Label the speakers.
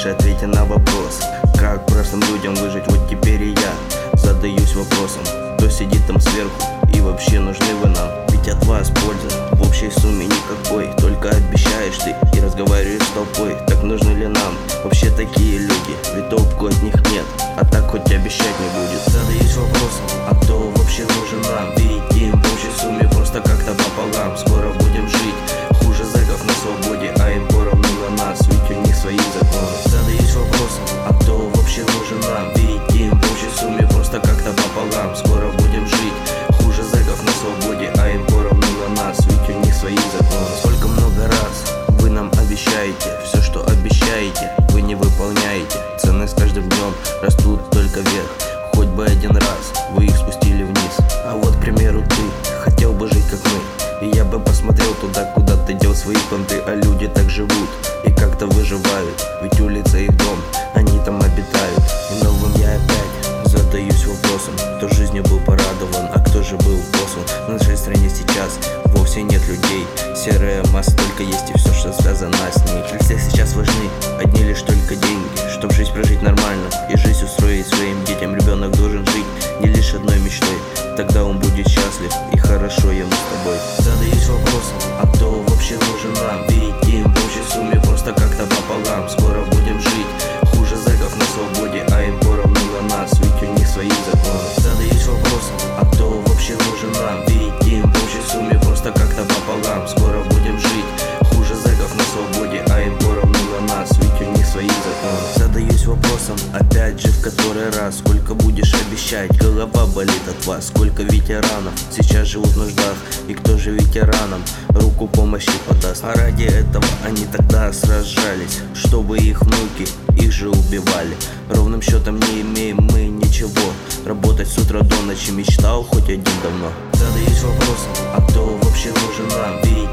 Speaker 1: лучше ответьте на вопрос: как простым людям выжить? Вот теперь и я задаюсь вопросом, кто сидит там сверху и вообще нужны вы нам? Ведь от вас польза в общей сумме никакой, только обещаешь ты и разговариваешь с толпой. Так нужны ли нам вообще такие люди? Ведь толку от них нет, а так хоть обещать не будет. Задаюсь вопросом, а кто вообще нужен нам? Ведь им в общей сумме просто как-то пополам. Скоро будем жить хуже зэков на свободе, а им поровну на нас, ведь у них свои законы. Задаюсь вопросом, а кто вообще нужен нам? Ведь им в общей сумме просто как-то пополам. Скоро будем жить хуже зэков на свободе, а им поровну на нас, ведь у них свои законы. Сколько много раз вы нам обещаете, все, что обещаете, вы не выполняете. Цены с каждым днем растут только вверх, хоть бы один раз вы их спустили вниз. А вот, к примеру, ты хотел бы жить как мы, и я бы посмотрел туда, куда ты дел свои понты. А люди так живут и как-то выживают, ведь улица их дом, они там обитают. И новым я опять задаюсь вопросом, кто жизнью был порадован, а кто же был послан. В нашей стране сейчас вовсе нет людей, серая масса только есть, и все, что связано с ней. Для всех сейчас важны одни лишь только деньги, чтоб жизнь прожить нормально и жизнь устроить своим детям. Ребенок должен жить не лишь одной мечтой, тогда он будет счастлив и хорошо ему с тобой. Задаюсь вопросом, а кто вообще нужен нам? Ведь им в общей сумме просто как-то пополам. Скоро будем жить хуже зэков на свободе, а им поровну на нас, ведь у них свои законы. Задаюсь вопросом, а кто вообще нужен нам? Ведь им в общей сумме просто как-то пополам. Скоро будем жить хуже зэков на свободе, а им поровну на нас, ведь у них свои законы. Задаюсь вопросом, опять же в который раз, сколько будешь обещать? Голова болит от вас, сколько ветеранов сейчас живут в нуждах, и кто же ветеранам руку помощи подаст? А ради этого они тогда сражались, чтобы их внуки их же убивали. Ровным счетом не имеем мы ничего, работать с утра до ночи мечтал хоть один давно. Задаюсь вопросом, а кто вообще нужен нам? Ведь